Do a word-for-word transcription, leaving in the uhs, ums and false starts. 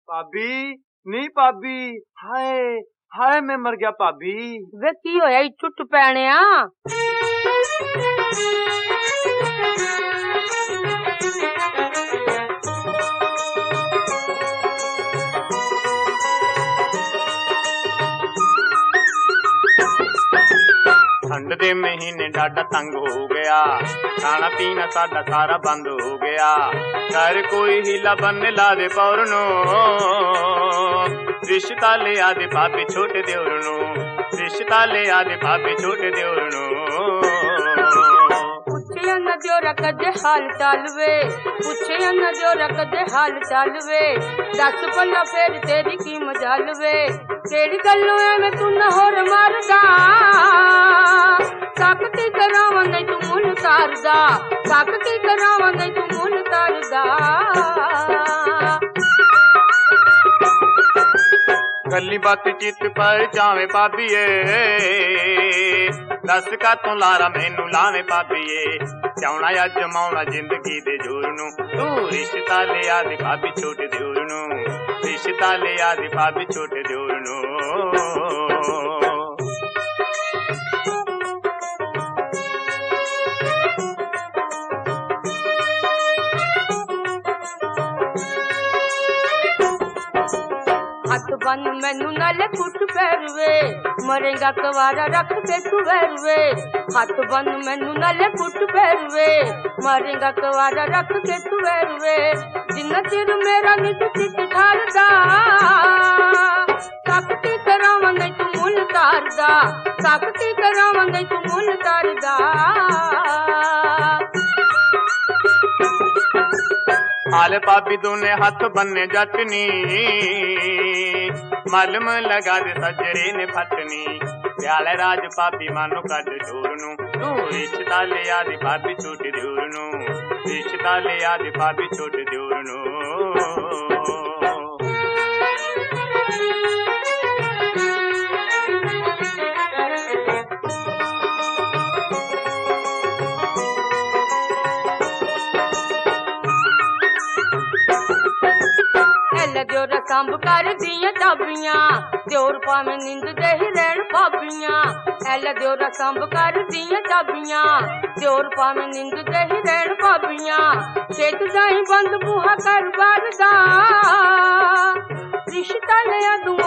भाभी नी भाभी, हाय हाय मैं मर गया भाभी। वे की होया चुट पैने आ? ठंड दे महीने डाडा तंग हो गया, खाना पीना साडा सारा बंद हो गया। घर कोई हीला बनने ला दे पौरनो, रिश्ता ले आदे भाभी छोटे देवरनो, रिश्ता ले आदे भाभी छोटे देवरनो। पुछे न जोरा कदे हाल चाल वे, पुछे न जोरा कदे हाल चाल वे, दस पन्ना फेर तेरी की मजाल वे, केड़ी गल्लों एवें तू न होर मारदा, साकती करावां नहीं तू मुन तारदा, साकती करावां नहीं तू मुन तारदा। गल्ली बात चित पर जावे भाभीए, दस का तू लारा मैनू लावे भाभीए, चाउना या जमाउना जिंदगी दे जोर नू, तू रिश्ता ले आदे भाभी छोटे देवर नू, रिश्ता ले आदे भाभी छोटे देवर नू। हथ बन मैनू नाले कुट पैरवे, मरेगा कवारा रख के तू वैरवे, हथ बन मैनू नाले कुट पैरवे, मरेगा कवारा रख के तू वैरवे, जिन्ना चिर मेरा नी तू चित ठारदा, साकती करावां नहीं तू मुन तारदा, साकती करावां नहीं तू मुन तारदा। हाल भाभी दोने हाथ बन्ने जटनी, मलम लगा दे सजरे ने फटनी, प्याल राज भाभी मानो कद चोर नू, तू रिश्ता ले आदे भाभी छोटे देवर नू, रिश्ता ले आदे भाभी छोटे देवर नू। जोरा संभ कर दियां चाबियां, जोर पावे नींद दे ही रहन भाबियां, एल जोरा संभ कर दियां चाबियां, जोर पावे नींद दे ही रहन भाबियां, खेत जाई बंद बूहा कर बार दा, रिश्ता ले आ तू